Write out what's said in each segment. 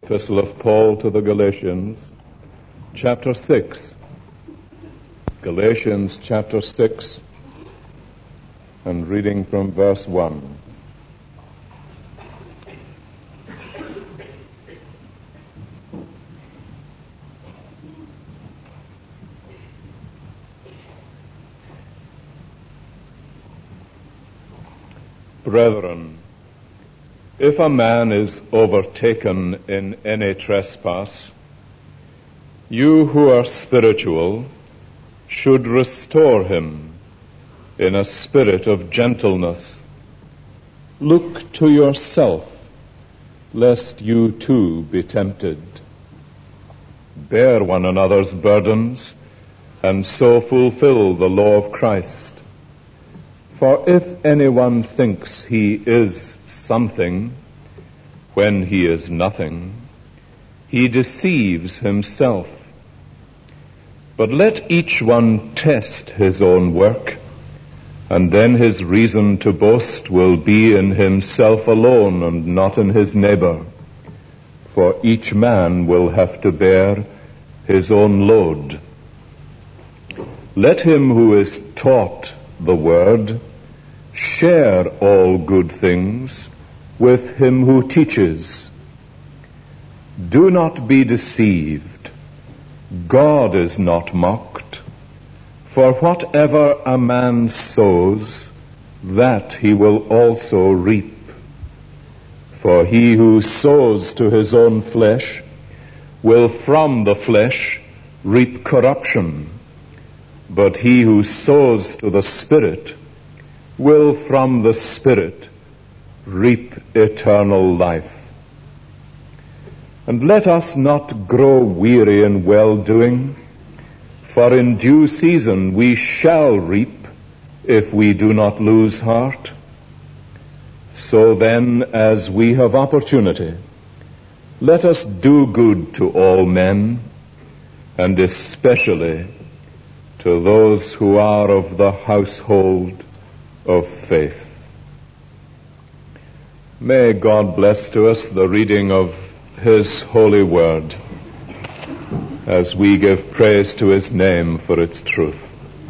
Epistle of Paul to the Galatians, chapter 6. Galatians chapter 6, and reading from verse 1. Brethren, if a man is overtaken in any trespass, you who are spiritual should restore him in a spirit of gentleness. Look to yourself, lest you too be tempted. Bear one another's burdens, and so fulfill the law of Christ. For if anyone thinks he is something when he is nothing, he deceives himself. But let each one test his own work, and then his reason to boast will be in himself alone and not in his neighbor. For each man will have to bear his own load. Let him who is taught the word share all good things with him who teaches. Do not be deceived. God is not mocked. For whatever a man sows, that he will also reap. For he who sows to his own flesh will from the flesh reap corruption. But he who sows to the Spirit will from the Spirit reap eternal life. And let us not grow weary in well-doing, for in due season we shall reap if we do not lose heart. So then, as we have opportunity, let us do good to all men, and especially to those who are of the household of faith. May God bless to us the reading of His holy word as we give praise to His name for its truth.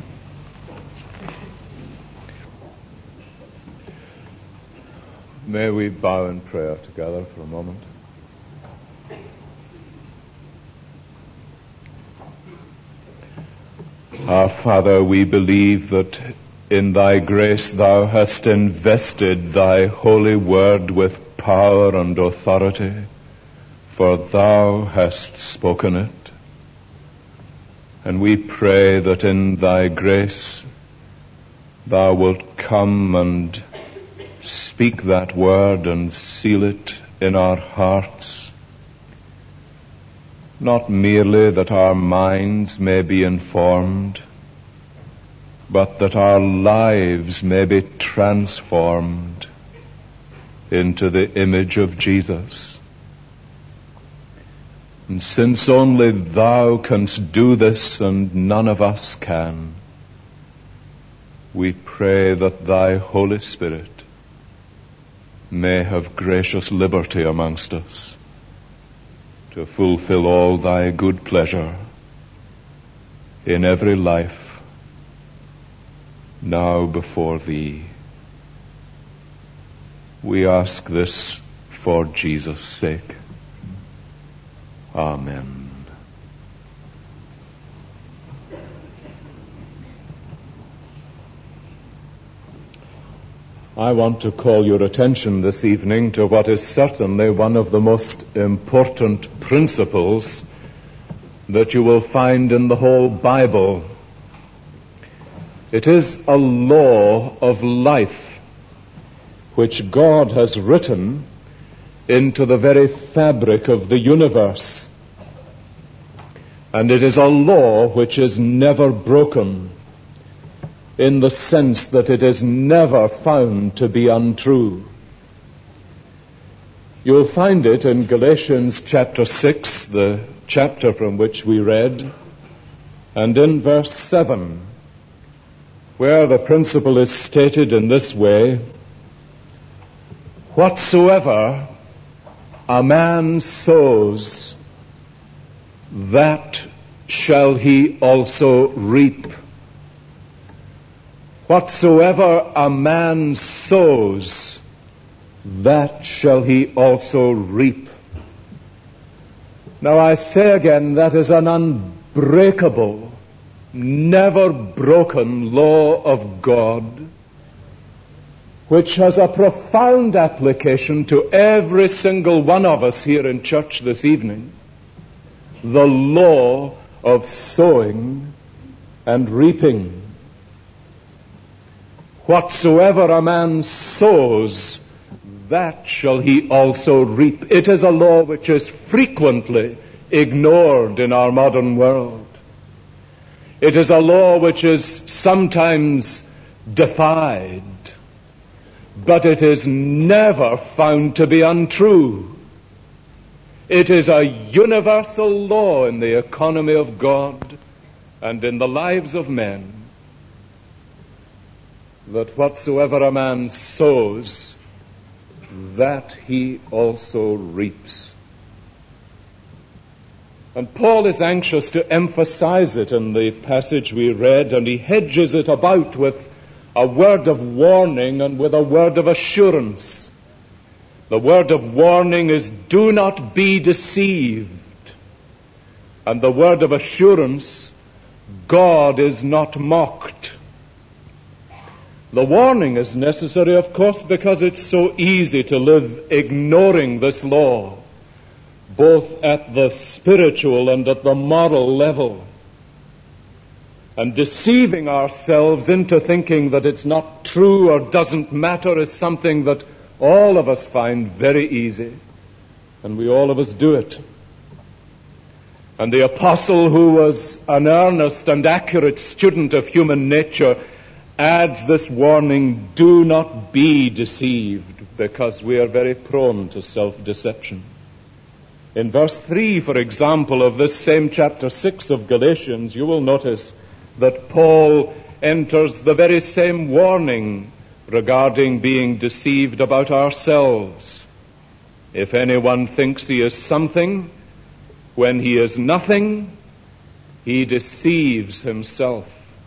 May we bow in prayer together for a moment. Our Father, we believe that in thy grace thou hast invested thy holy word with power and authority, for thou hast spoken it. And we pray that in thy grace thou wilt come and speak that word and seal it in our hearts, not merely that our minds may be informed, but that our lives may be transformed into the image of Jesus. And since only thou canst do this and none of us can, we pray that thy Holy Spirit may have gracious liberty amongst us to fulfill all thy good pleasure in every life now before thee. We ask this for Jesus' sake. Amen. I want to call your attention this evening to what is certainly one of the most important principles that you will find in the whole Bible. It is a law of life which God has written into the very fabric of the universe. And it is a law which is never broken, in the sense that it is never found to be untrue. You'll find it in Galatians chapter 6, the chapter from which we read, and in verse 7, where the principle is stated in this way: whatsoever a man sows, that shall he also reap. Whatsoever a man sows, that shall he also reap. Now I say again, that is an unbreakable, never broken law of God, which has a profound application to every single one of us here in church this evening. The law of sowing and reaping. Whatsoever a man sows, that shall he also reap. It is a law which is frequently ignored in our modern world. It is a law which is sometimes defied, but it is never found to be untrue. It is a universal law in the economy of God and in the lives of men, that whatsoever a man sows, that he also reaps. And Paul is anxious to emphasize it in the passage we read, and he hedges it about with a word of warning and with a word of assurance. The word of warning is, do not be deceived. And the word of assurance, God is not mocked. The warning is necessary, of course, because it's so easy to live ignoring this law, both at the spiritual and at the moral level, and deceiving ourselves into thinking that it's not true or doesn't matter is something that all of us find very easy, and we all of us do it. And the apostle, who was an earnest and accurate student of human nature, adds this warning, do not be deceived, because we are very prone to self-deception. In verse 3, for example, of this same chapter 6 of Galatians, you will notice that Paul enters the very same warning regarding being deceived about ourselves. If anyone thinks he is something when he is nothing, he deceives himself.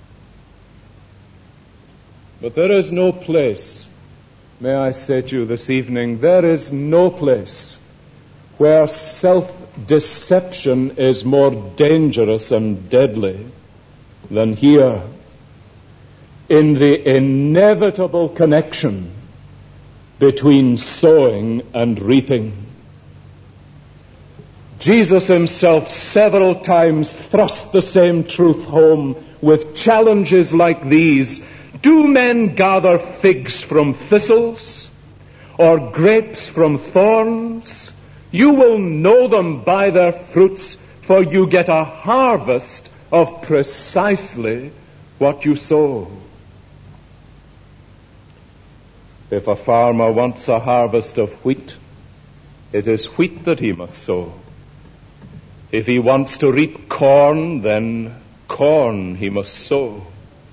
But there is no place, may I say to you this evening, there is no place where self-deception is more dangerous and deadly than here, in the inevitable connection between sowing and reaping. Jesus himself several times thrust the same truth home with challenges like these. Do men gather figs from thistles or grapes from thorns? You will know them by their fruits, for you get a harvest of precisely what you sow. If a farmer wants a harvest of wheat, it is wheat that he must sow. If he wants to reap corn, then corn he must sow.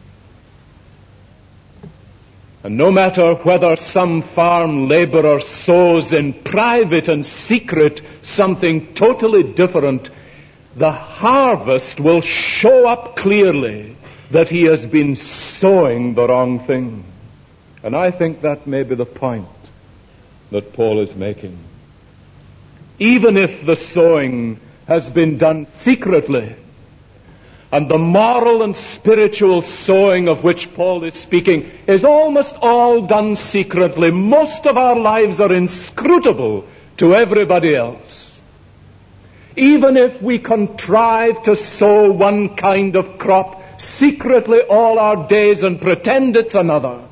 And no matter whether some farm laborer sows in private and secret something totally different, the harvest will show up clearly that he has been sowing the wrong thing. And I think that may be the point that Paul is making. Even if the sowing has been done secretly, and the moral and spiritual sowing of which Paul is speaking is almost all done secretly. Most of our lives are inscrutable to everybody else. Even if we contrive to sow one kind of crop secretly all our days and pretend it's another,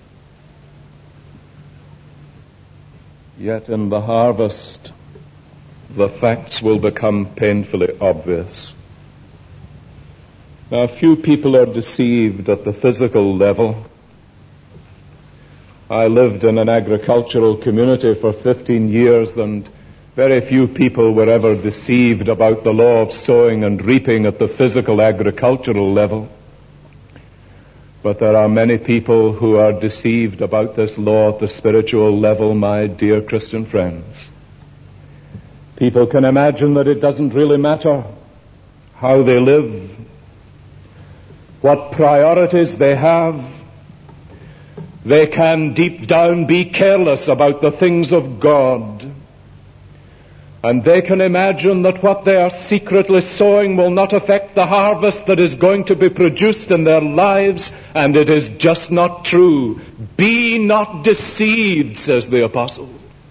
yet in the harvest, the facts will become painfully obvious. Now, few people are deceived at the physical level. I lived in an agricultural community for 15 years, and very few people were ever deceived about the law of sowing and reaping at the physical agricultural level. But there are many people who are deceived about this law at the spiritual level, my dear Christian friends. People can imagine that it doesn't really matter how they live, what priorities they have. They can deep down be careless about the things of God. And they can imagine that what they are secretly sowing will not affect the harvest that is going to be produced in their lives, and it is just not true. Be not deceived, says the apostle.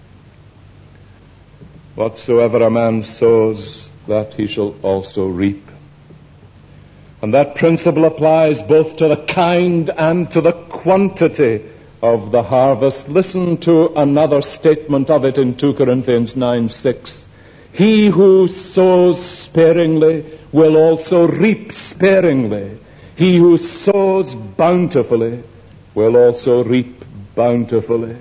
Whatsoever a man sows, that he shall also reap. And that principle applies both to the kind and to the quantity of the harvest. Listen to another statement of it in 2 Corinthians 9:6. He who sows sparingly will also reap sparingly. He who sows bountifully will also reap bountifully.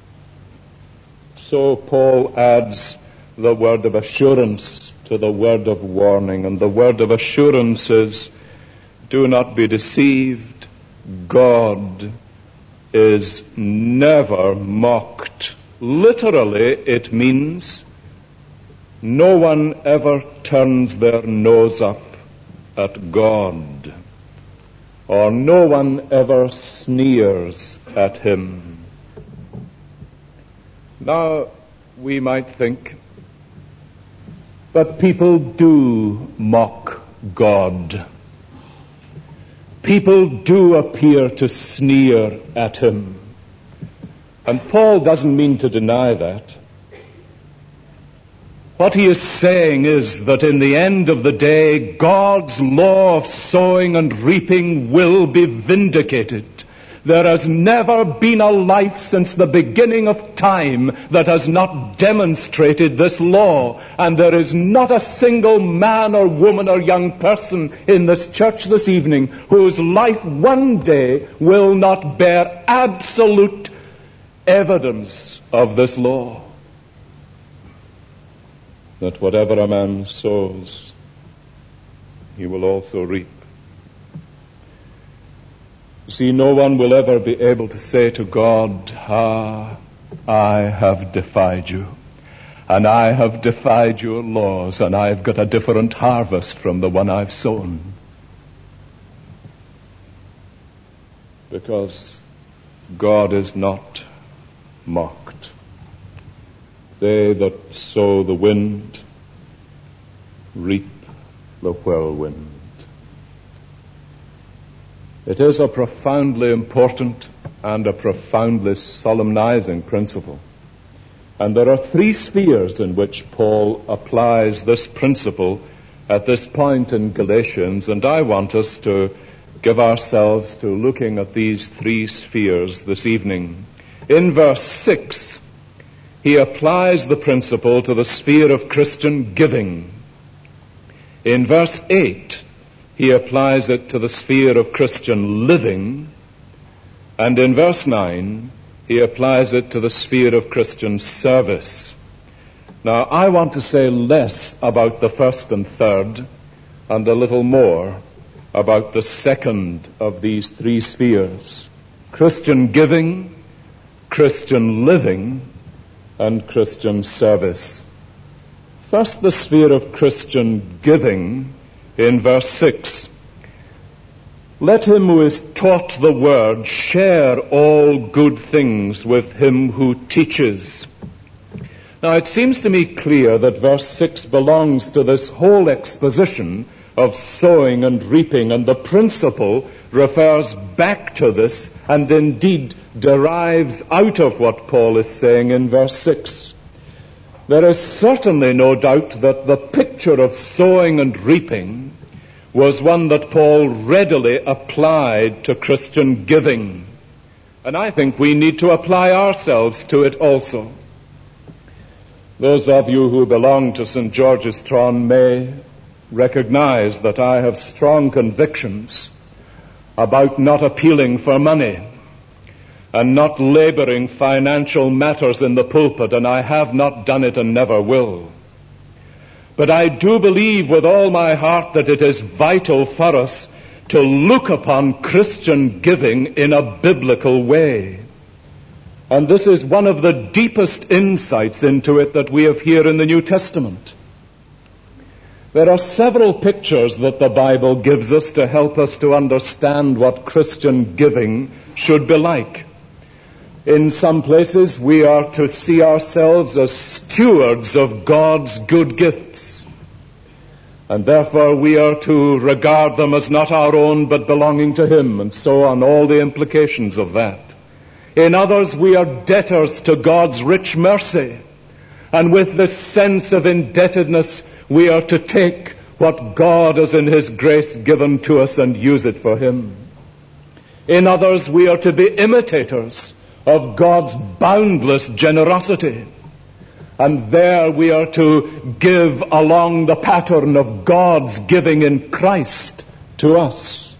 So Paul adds the word of assurance to the word of warning. And the word of assurance is, do not be deceived. God is never mocked. Literally, it means no one ever turns their nose up at God, or no one ever sneers at him. Now, we might think, but people do mock God. People do appear to sneer at him. And Paul doesn't mean to deny that. What he is saying is that in the end of the day, God's law of sowing and reaping will be vindicated. There has never been a life since the beginning of time that has not demonstrated this law. And there is not a single man or woman or young person in this church this evening whose life one day will not bear absolute evidence of this law. That whatever a man sows, he will also reap. See, no one will ever be able to say to God, I have defied you, and I have defied your laws, and I've got a different harvest from the one I've sown. Because God is not mocked. They that sow the wind reap the whirlwind. It is a profoundly important and a profoundly solemnizing principle. And there are three spheres in which Paul applies this principle at this point in Galatians, and I want us to give ourselves to looking at these three spheres this evening. In verse 6, he applies the principle to the sphere of Christian giving. In verse 8, he applies it to the sphere of Christian living. And in verse 9, he applies it to the sphere of Christian service. Now, I want to say less about the first and third, and a little more about the second of these three spheres: Christian giving, Christian living, and Christian service. First, the sphere of Christian giving. In verse 6, let him who is taught the word share all good things with him who teaches. Now, it seems to me clear that verse 6 belongs to this whole exposition of sowing and reaping, and the principle refers back to this and indeed derives out of what Paul is saying in verse 6. There is certainly no doubt that the picture of sowing and reaping was one that Paul readily applied to Christian giving. And I think we need to apply ourselves to it also. Those of you who belong to St. George's Tron may recognize that I have strong convictions about not appealing for money and not laboring financial matters in the pulpit, and I have not done it and never will. But I do believe with all my heart that it is vital for us to look upon Christian giving in a biblical way. And this is one of the deepest insights into it that we have here in the New Testament. There are several pictures that the Bible gives us to help us to understand what Christian giving should be like. In some places, we are to see ourselves as stewards of God's good gifts. And therefore, we are to regard them as not our own, but belonging to Him, and so on, all the implications of that. In others, we are debtors to God's rich mercy. And with this sense of indebtedness, we are to take what God has in His grace given to us and use it for Him. In others, we are to be imitators of God's boundless generosity. And there we are to give along the pattern of God's giving in Christ to us.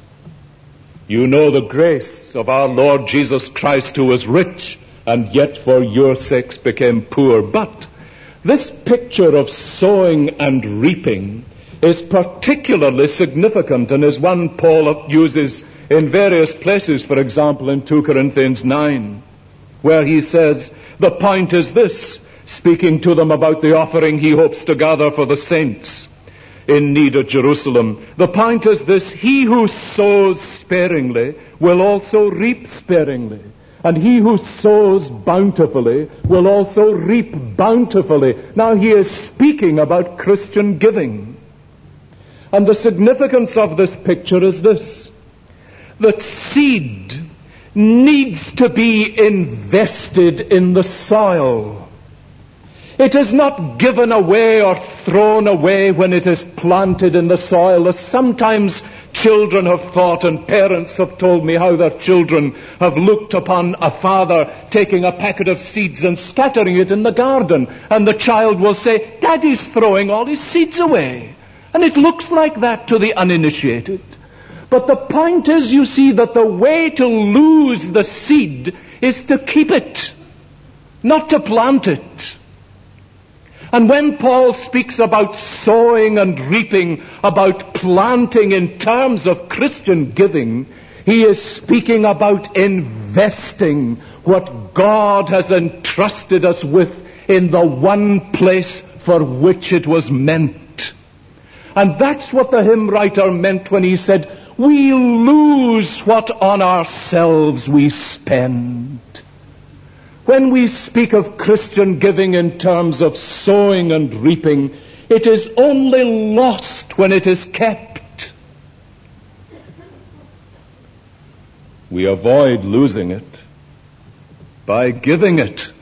You know the grace of our Lord Jesus Christ, who was rich and yet for your sakes became poor. But this picture of sowing and reaping is particularly significant and is one Paul uses in various places, for example in 2 Corinthians 9, where he says, the point is this, speaking to them about the offering he hopes to gather for the saints in need at Jerusalem. The point is this, he who sows sparingly will also reap sparingly. And he who sows bountifully will also reap bountifully. Now he is speaking about Christian giving. And the significance of this picture is this, that seed needs to be invested in the soil. It is not given away or thrown away when it is planted in the soil, as sometimes children have thought, and parents have told me how their children have looked upon a father taking a packet of seeds and scattering it in the garden, and the child will say, Daddy's throwing all his seeds away. And it looks like that to the uninitiated. But the point is, you see, that the way to lose the seed is to keep it, not to plant it. And when Paul speaks about sowing and reaping, about planting in terms of Christian giving, he is speaking about investing what God has entrusted us with in the one place for which it was meant. And that's what the hymn writer meant when he said, we lose what on ourselves we spend. When we speak of Christian giving in terms of sowing and reaping, it is only lost when it is kept. We avoid losing it by giving it.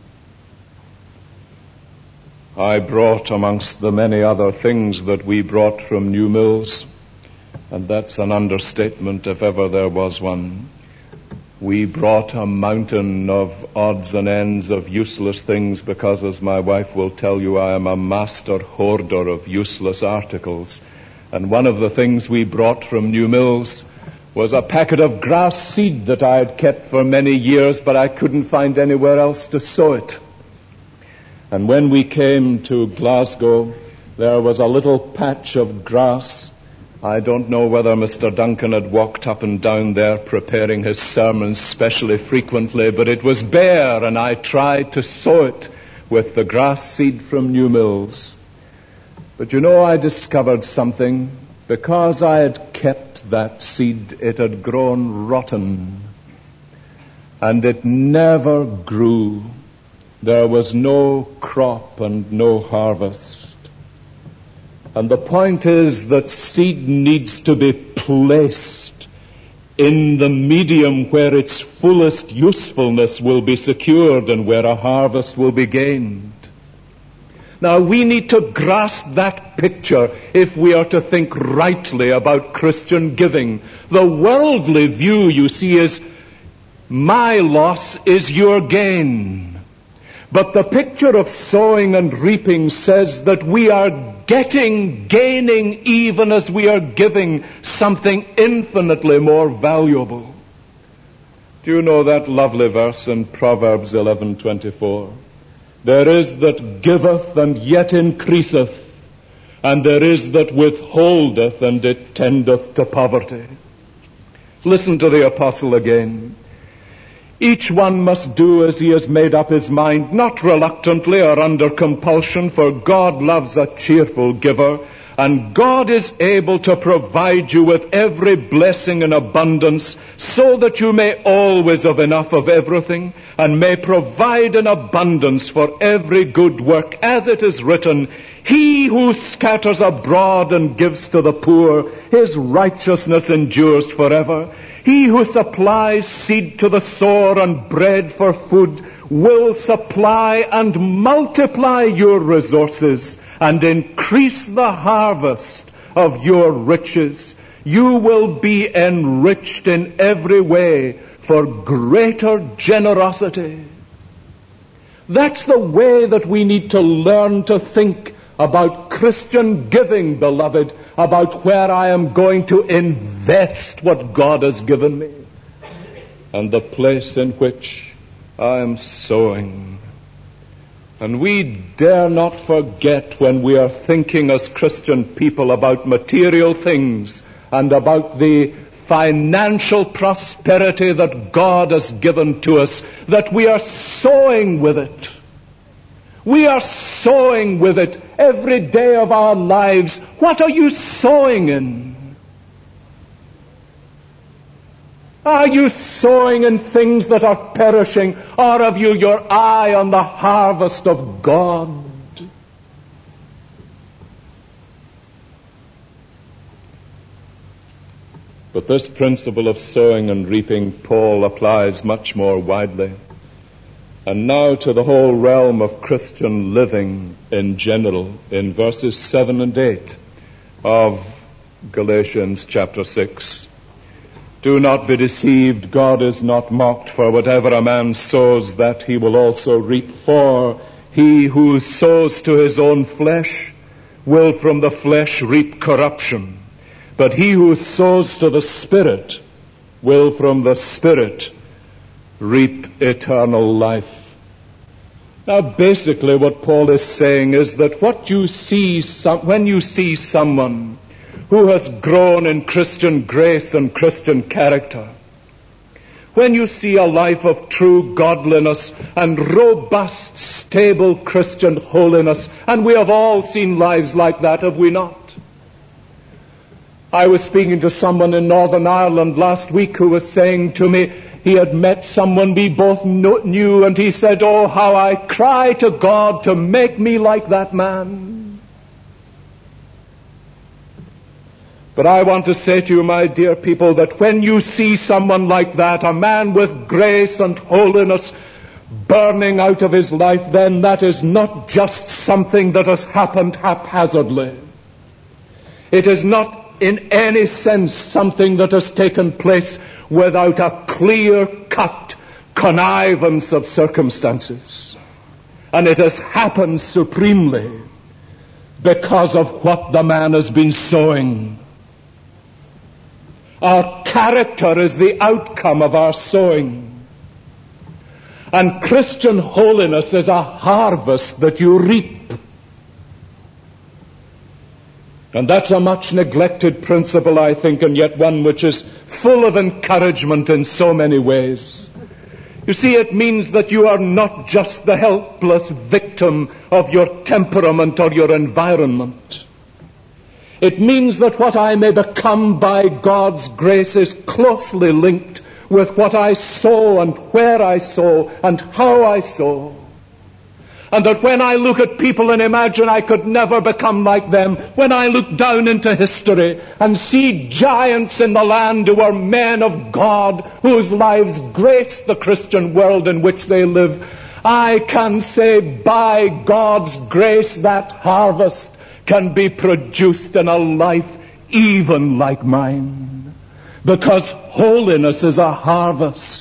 I brought, amongst the many other things that we brought from New Mills, and that's an understatement if ever there was one, we brought a mountain of odds and ends of useless things because, as my wife will tell you, I am a master hoarder of useless articles. And one of the things we brought from New Mills was a packet of grass seed that I had kept for many years, but I couldn't find anywhere else to sow it. And when we came to Glasgow, there was a little patch of grass. I don't know whether Mr. Duncan had walked up and down there preparing his sermons specially frequently, but it was bare, and I tried to sow it with the grass seed from New Mills. But you know, I discovered something. Because I had kept that seed, it had grown rotten, and it never grew. There was no crop and no harvest. And the point is that seed needs to be placed in the medium where its fullest usefulness will be secured and where a harvest will be gained. Now, we need to grasp that picture if we are to think rightly about Christian giving. The worldly view, you see, is my loss is your gain. But the picture of sowing and reaping says that we are gaining even as we are giving something infinitely more valuable. Do you know that lovely verse in Proverbs 11:24? There is that giveth and yet increaseth, and there is that withholdeth and it tendeth to poverty. Listen to the apostle again. Each one must do as he has made up his mind, not reluctantly or under compulsion, for God loves a cheerful giver, and God is able to provide you with every blessing in abundance, so that you may always have enough of everything, and may provide in abundance for every good work, as it is written, He who scatters abroad and gives to the poor, his righteousness endures forever. He who supplies seed to the sower and bread for food will supply and multiply your resources and increase the harvest of your riches. You will be enriched in every way for greater generosity. That's the way that we need to learn to think about Christian giving, beloved, about where I am going to invest what God has given me, and the place in which I am sowing. And we dare not forget, when we are thinking as Christian people about material things and about the financial prosperity that God has given to us, that we are sowing with it. We are sowing with it every day of our lives. What are you sowing in? Are you sowing in things that are perishing, or have you your eye on the harvest of God? But this principle of sowing and reaping, Paul applies much more widely. And now to the whole realm of Christian living in general, in verses 7 and 8 of Galatians chapter 6. Do not be deceived, God is not mocked, for whatever a man sows, that he will also reap. For he who sows to his own flesh will from the flesh reap corruption, but he who sows to the Spirit will from the Spirit reap eternal life. Now, basically what Paul is saying is that what you see, when you see someone who has grown in Christian grace and Christian character, when you see a life of true godliness and robust, stable Christian holiness, and we have all seen lives like that, have we not? I was speaking to someone in Northern Ireland last week who was saying to me, he had met someone we both knew, and he said, oh, how I cry to God to make me like that man. But I want to say to you, my dear people, that when you see someone like that, a man with grace and holiness burning out of his life, then that is not just something that has happened haphazardly. It is not in any sense something that has taken place without a clear-cut connivance of circumstances. And it has happened supremely because of what the man has been sowing. Our character is the outcome of our sowing. And Christian holiness is a harvest that you reap. And that's a much neglected principle, I think, and yet one which is full of encouragement in so many ways. You see, it means that you are not just the helpless victim of your temperament or your environment. It means that what I may become by God's grace is closely linked with what I sow and where I sow and how I sow. And that when I look at people and imagine I could never become like them, when I look down into history and see giants in the land who are men of God, whose lives grace the Christian world in which they live, I can say, by God's grace, that harvest can be produced in a life even like mine. Because holiness is a harvest.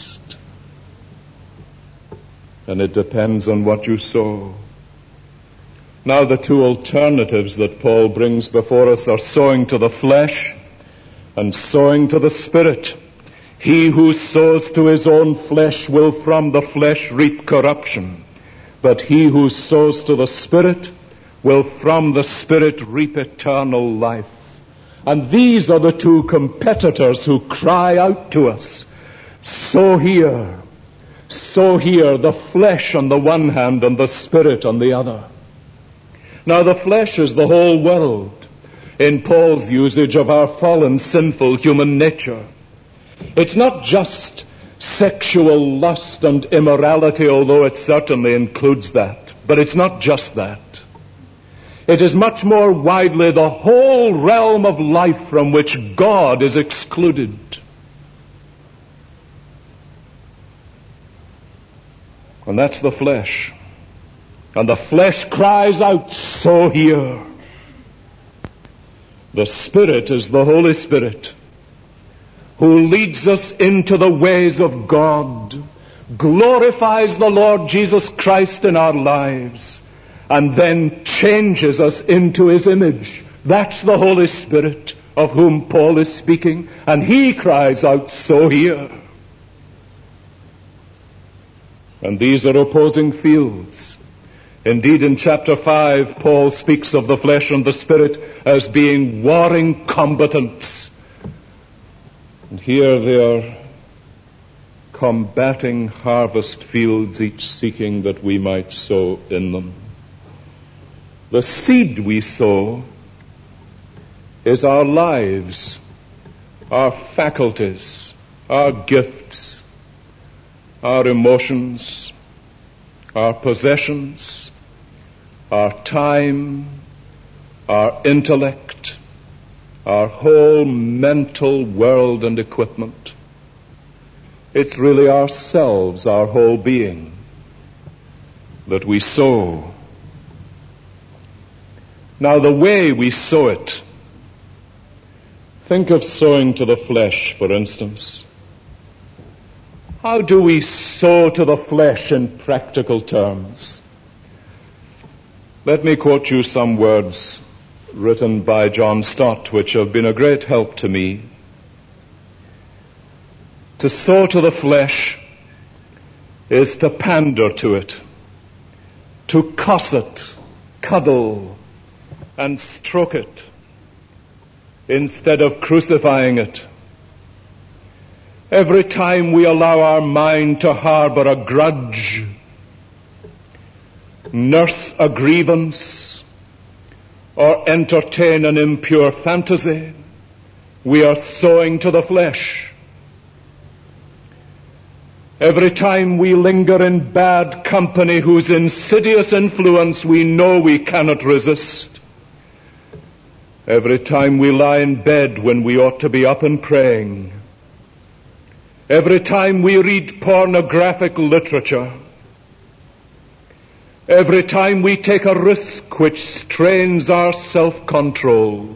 And it depends on what you sow. Now the two alternatives that Paul brings before us are sowing to the flesh and sowing to the Spirit. He who sows to his own flesh will from the flesh reap corruption, but he who sows to the Spirit will from the Spirit reap eternal life. And these are the two competitors who cry out to us, sow here, so here the flesh on the one hand and the spirit on the other. Now the flesh is the whole world, in Paul's usage of our fallen, sinful human nature. It's not just sexual lust and immorality, although it certainly includes that. But it's not just that. It is much more widely the whole realm of life from which God is excluded. And that's the flesh. And the flesh cries out, so here. The Spirit is the Holy Spirit, who leads us into the ways of God, glorifies the Lord Jesus Christ in our lives, and then changes us into His image. That's the Holy Spirit of whom Paul is speaking, and he cries out, so here. And these are opposing fields. Indeed, in chapter 5, Paul speaks of the flesh and the spirit as being warring combatants. And here they are combating harvest fields, each seeking that we might sow in them. The seed we sow is our lives, our faculties, our gifts, our emotions, our possessions, our time, our intellect, our whole mental world and equipment. It's really ourselves, our whole being, that we sow. Now, the way we sow it, think of sowing to the flesh, for instance. How do we sow to the flesh in practical terms? Let me quote you some words written by John Stott, which have been a great help to me. To sow to the flesh is to pander to it, to cuss it, cuddle, and stroke it, instead of crucifying it. Every time we allow our mind to harbor a grudge, nurse a grievance, or entertain an impure fantasy, we are sowing to the flesh. Every time we linger in bad company whose insidious influence we know we cannot resist, every time we lie in bed when we ought to be up and praying, every time we read pornographic literature, every time we take a risk which strains our self-control,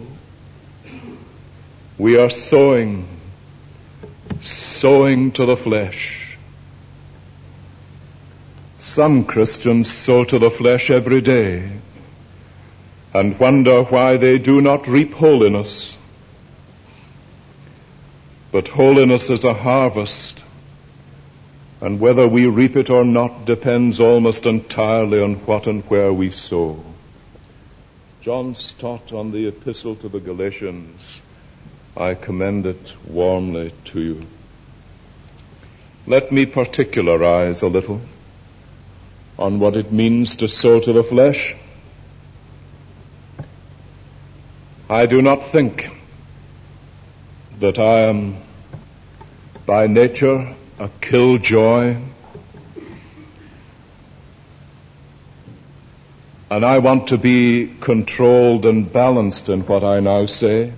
we are sowing to the flesh. Some Christians sow to the flesh every day and wonder why they do not reap holiness. But holiness is a harvest, and whether we reap it or not depends almost entirely on what and where we sow. John Stott on the Epistle to the Galatians, I commend it warmly to you. Let me particularize a little on what it means to sow to the flesh. I do not think that I am by nature a killjoy, and I want to be controlled and balanced in what I now say.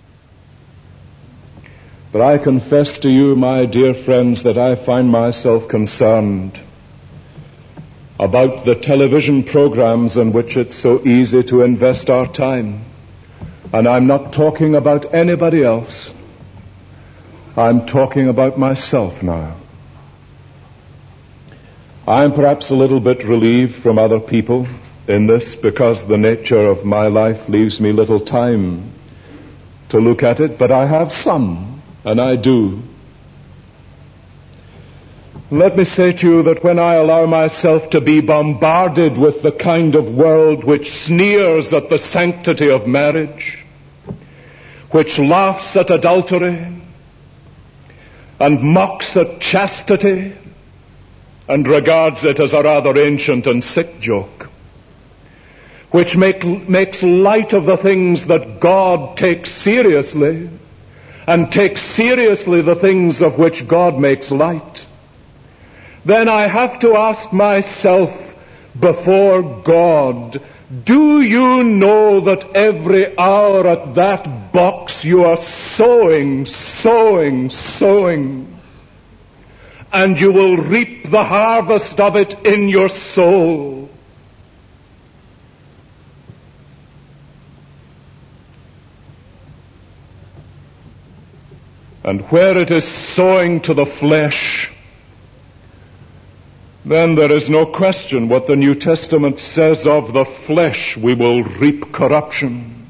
But I confess to you, my dear friends, that I find myself concerned about the television programs in which it's so easy to invest our time. And I'm not talking about anybody else. I'm talking about myself now. I'm perhaps a little bit relieved from other people in this because the nature of my life leaves me little time to look at it, but I have some, and I do. Let me say to you that when I allow myself to be bombarded with the kind of world which sneers at the sanctity of marriage, which laughs at adultery, and mocks at chastity, and regards it as a rather ancient and sick joke, which makes light of the things that God takes seriously, and takes seriously the things of which God makes light, then I have to ask myself before God, do you know that every hour at that box you are sowing, and you will reap the harvest of it in your soul? And where it is sowing to the flesh, then there is no question what the New Testament says of the flesh: we will reap corruption.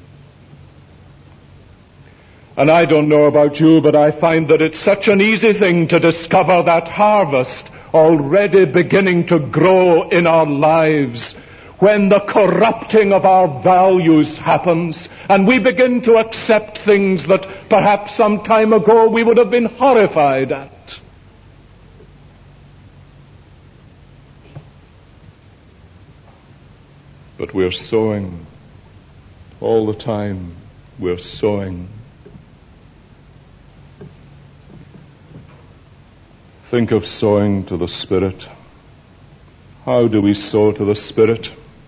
And I don't know about you, but I find that it's such an easy thing to discover that harvest already beginning to grow in our lives when the corrupting of our values happens and we begin to accept things that perhaps some time ago we would have been horrified at. But we're sowing all the time. We're sowing. Think of sowing to the Spirit. How do we sow to the Spirit?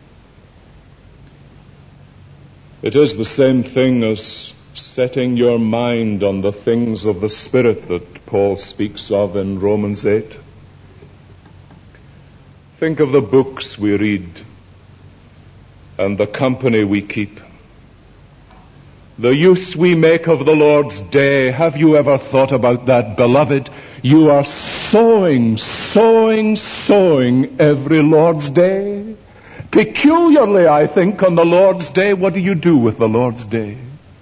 It is the same thing as setting your mind on the things of the Spirit that Paul speaks of in Romans 8. Think of the books we read and the company we keep, the use we make of the Lord's day. Have you ever thought about that, beloved? You are sowing every Lord's day. Peculiarly, I think, on the Lord's day. What do you do with the Lord's day?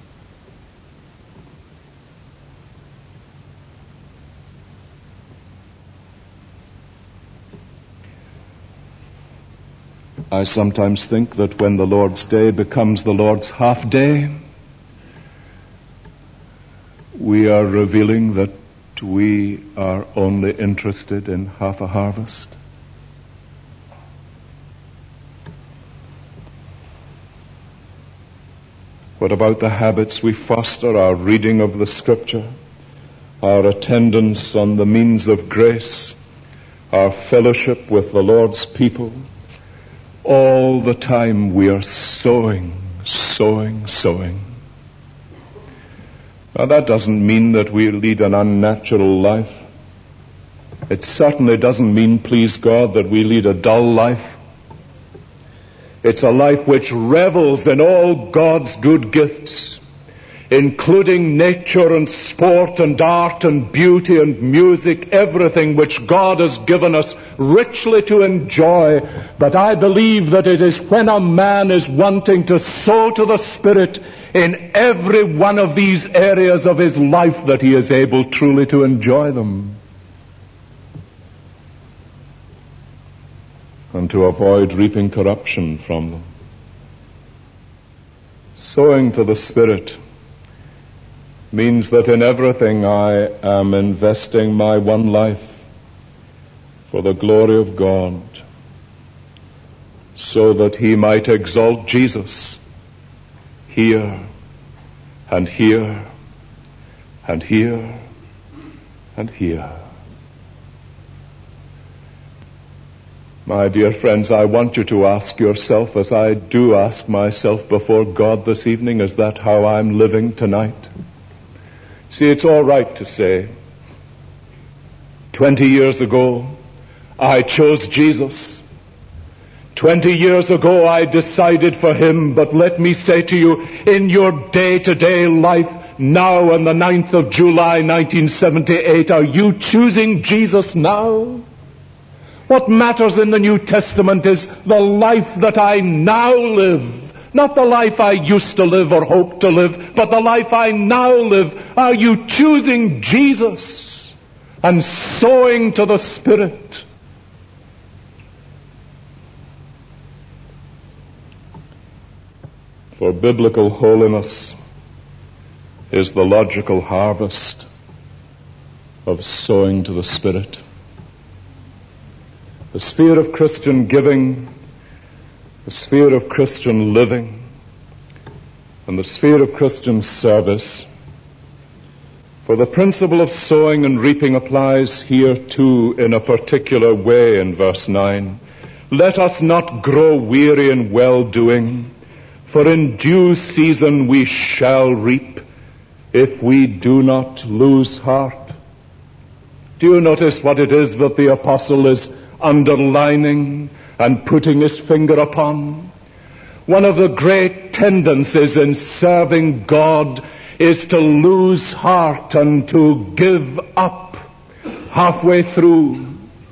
I sometimes think that when the Lord's day becomes the Lord's half day, we are revealing that we are only interested in half a harvest. What about the habits we foster, our reading of the Scripture, our attendance on the means of grace, our fellowship with the Lord's people? All the time we are sowing. Now that doesn't mean that we lead an unnatural life. It certainly doesn't mean, please God, that we lead a dull life. It's a life which revels in all God's good gifts, including nature and sport and art and beauty and music, everything which God has given us richly to enjoy. But I believe that it is when a man is wanting to sow to the Spirit in every one of these areas of his life that he is able truly to enjoy them, and to avoid reaping corruption from them. Sowing to the Spirit means that in everything I am investing my one life for the glory of God, so that He might exalt Jesus here and here and here and here. My dear friends, I want you to ask yourself, as I do ask myself before God this evening, is that how I'm living tonight? See, it's all right to say, 20 years ago, I chose Jesus. 20 years ago, I decided for Him. But let me say to you, in your day-to-day life, now on the 9th of July, 1978, are you choosing Jesus now? What matters in the New Testament is the life that I now live. Not the life I used to live or hope to live, but the life I now live. Are you choosing Jesus and sowing to the Spirit? For biblical holiness is the logical harvest of sowing to the Spirit. the sphere of Christian giving, the sphere of Christian living, and the sphere of Christian service. For the principle of sowing and reaping applies here too in a particular way in verse 9. Let us not grow weary in well-doing, for in due season we shall reap, if we do not lose heart. Do you notice what it is that the apostle is underlining and putting his finger upon? One of the great tendencies in serving God is to lose heart and to give up halfway through.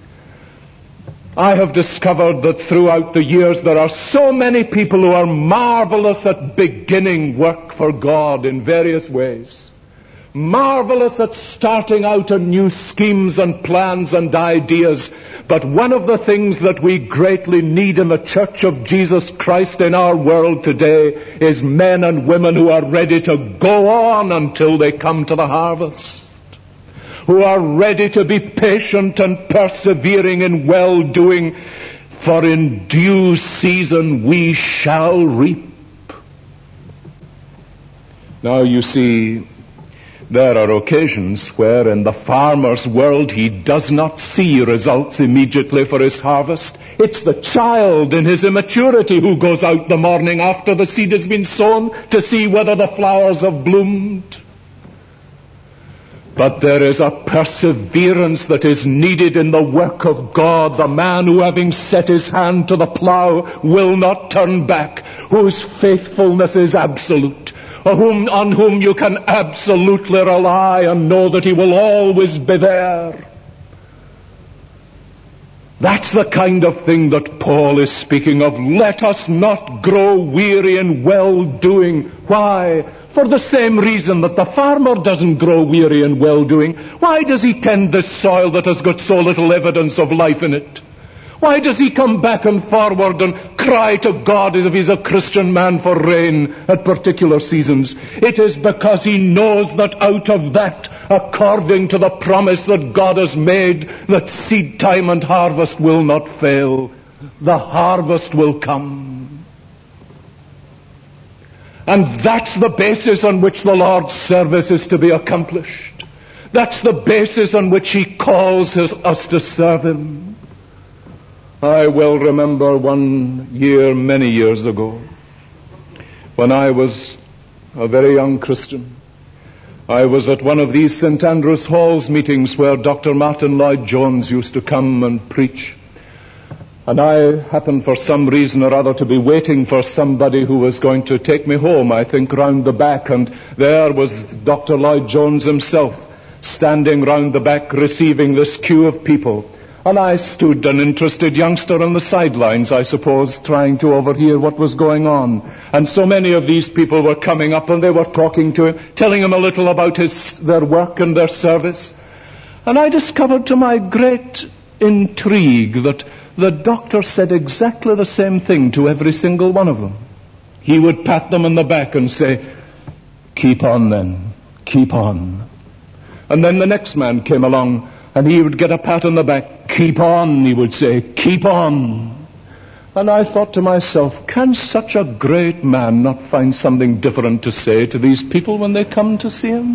I have discovered that throughout the years there are so many people who are marvelous at beginning work for God in various ways. Marvelous at starting out on new schemes and plans and ideas. But one of the things that we greatly need in the Church of Jesus Christ in our world today is men and women who are ready to go on until they come to the harvest. Who are ready to be patient and persevering in well-doing, for in due season we shall reap. Now you see, there are occasions where in the farmer's world he does not see results immediately for his harvest. It's the child in his immaturity who goes out the morning after the seed has been sown to see whether the flowers have bloomed. But there is a perseverance that is needed in the work of God. The man who, having set his hand to the plow, will not turn back, whose faithfulness is absolute, on whom you can absolutely rely and know that he will always be there. That's the kind of thing that Paul is speaking of. Let us not grow weary in well-doing. Why? For the same reason that the farmer doesn't grow weary in well-doing. Why does he tend this soil that has got so little evidence of life in it? Why does he come back and forward and cry to God as if he's a Christian man for rain at particular seasons? It is because he knows that out of that, according to the promise that God has made, that seed time and harvest will not fail. The harvest will come. And that's the basis on which the Lord's service is to be accomplished. That's the basis on which he calls us to serve him. I well remember one year, many years ago, when I was a very young Christian. I was at one of these St. Andrew's Halls meetings where Dr. Martin Lloyd-Jones used to come and preach. And I happened for some reason or other to be waiting for somebody who was going to take me home, I think, round the back. And there was Dr. Lloyd-Jones himself standing round the back receiving this queue of people. And I stood, an interested youngster on the sidelines, I suppose, trying to overhear what was going on. And so many of these people were coming up and they were talking to him, telling him a little about their work and their service. And I discovered to my great intrigue that the doctor said exactly the same thing to every single one of them. He would pat them on the back and say, "Keep on then, keep on." And then the next man came along and he would get a pat on the back. "Keep on," he would say, "keep on." And I thought to myself, can such a great man not find something different to say to these people when they come to see him?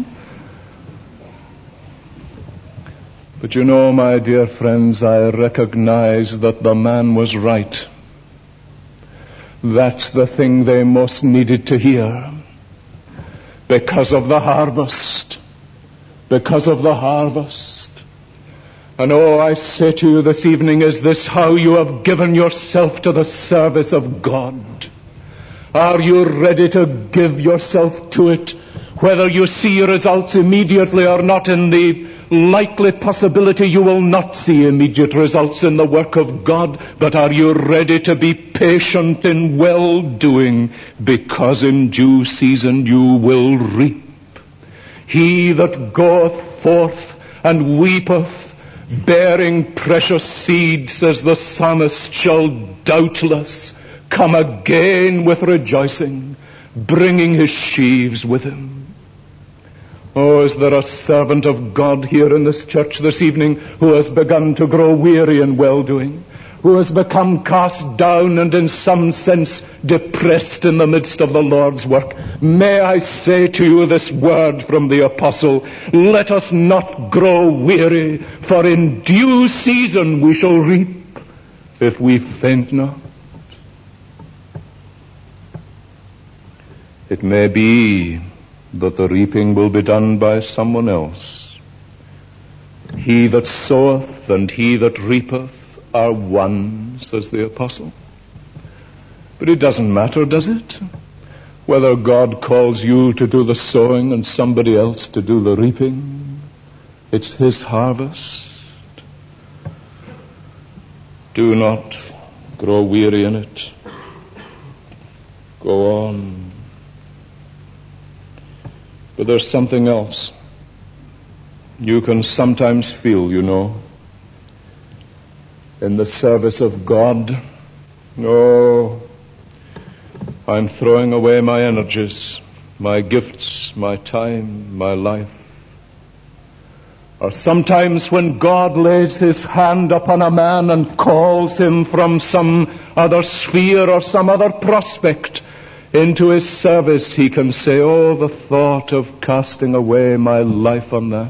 But you know, my dear friends, I recognize that the man was right. That's the thing they most needed to hear. Because of the harvest. Because of the harvest. And oh, I say to you this evening, is this how you have given yourself to the service of God? Are you ready to give yourself to it, whether you see results immediately or not? In the likely possibility you will not see immediate results in the work of God, but are you ready to be patient in well-doing, because in due season you will reap? He that goeth forth and weepeth, bearing precious seed, says the psalmist, shall doubtless come again with rejoicing, bringing his sheaves with him. Oh, is there a servant of God here in this church this evening who has begun to grow weary in well-doing? who has become cast down and in some sense depressed in the midst of the Lord's work, may I say to you this word from the apostle: let us not grow weary, for in due season we shall reap if we faint not. It may be that the reaping will be done by someone else. He that soweth and he that reapeth are one, says the apostle. But it doesn't matter, does it? Whether God calls you to do the sowing and somebody else to do the reaping. It's his harvest. Do not grow weary in it. Go on. But there's something else. You can sometimes feel, in the service of God, I'm throwing away my energies, my gifts, my time, my life. Or sometimes when God lays his hand upon a man and calls him from some other sphere or some other prospect into his service, he can say, the thought of casting away my life on that.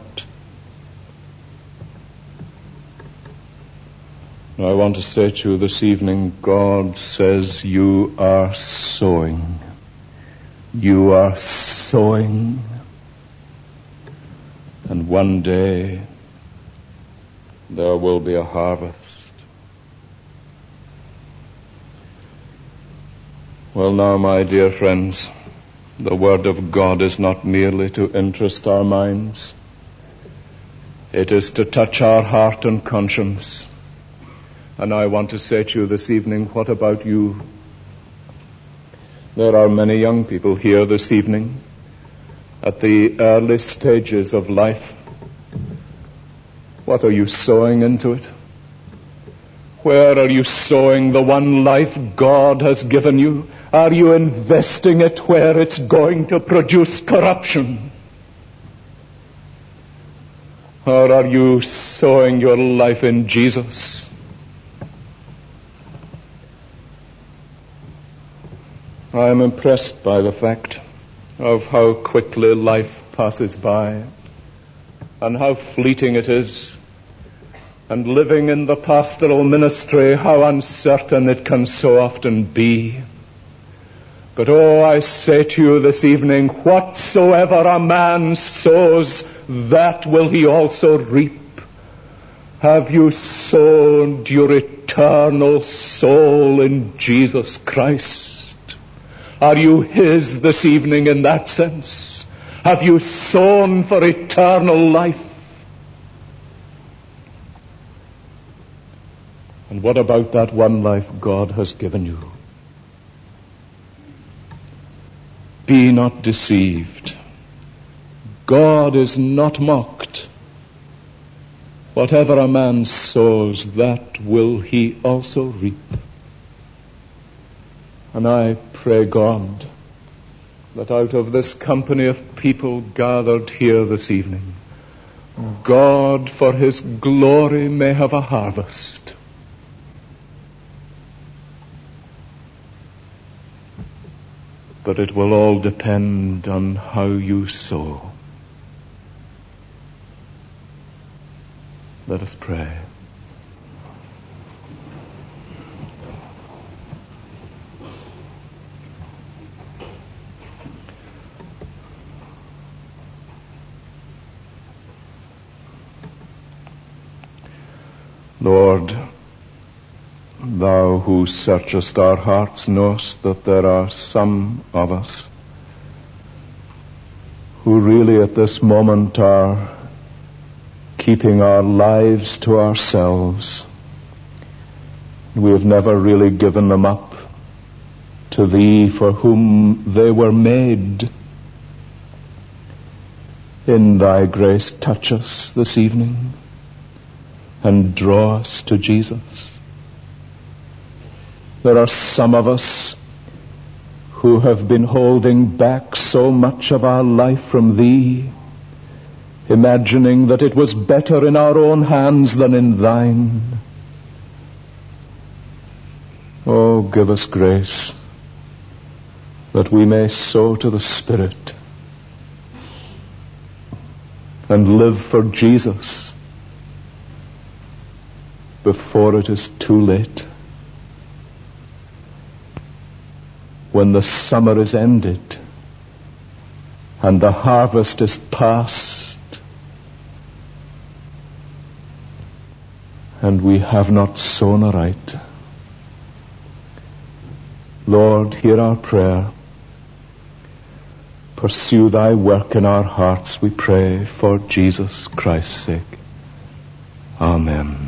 I want to say to you this evening, God says you are sowing. You are sowing. And one day there will be a harvest. Well, now, my dear friends, the Word of God is not merely to interest our minds. It is to touch our heart and conscience. And I want to say to you this evening, what about you? There are many young people here this evening at the early stages of life. What are you sowing into it? Where are you sowing the one life God has given you? Are you investing it where it's going to produce corruption? Or are you sowing your life in Jesus? I am impressed by the fact of how quickly life passes by and how fleeting it is. And living in the pastoral ministry, how uncertain it can so often be. But I say to you this evening, whatsoever a man sows, that will he also reap. Have you sown your eternal soul in Jesus Christ? Are you his this evening in that sense? Have you sown for eternal life? And what about that one life God has given you? Be not deceived. God is not mocked. Whatever a man sows, that will he also reap. And I pray God that out of this company of people gathered here this evening, God for his glory may have a harvest. But it will all depend on how you sow. Let us pray. Lord, thou who searchest our hearts knowest that there are some of us who really at this moment are keeping our lives to ourselves. We have never really given them up to thee for whom they were made. In thy grace, touch us this evening and draw us to Jesus. There are some of us who have been holding back so much of our life from thee, imagining that it was better in our own hands than in thine. Oh, give us grace that we may sow to the Spirit and live for Jesus before it is too late. When the summer is ended and the harvest is past and we have not sown aright. Lord, hear our prayer. Pursue thy work in our hearts, we pray, for Jesus Christ's sake. Amen.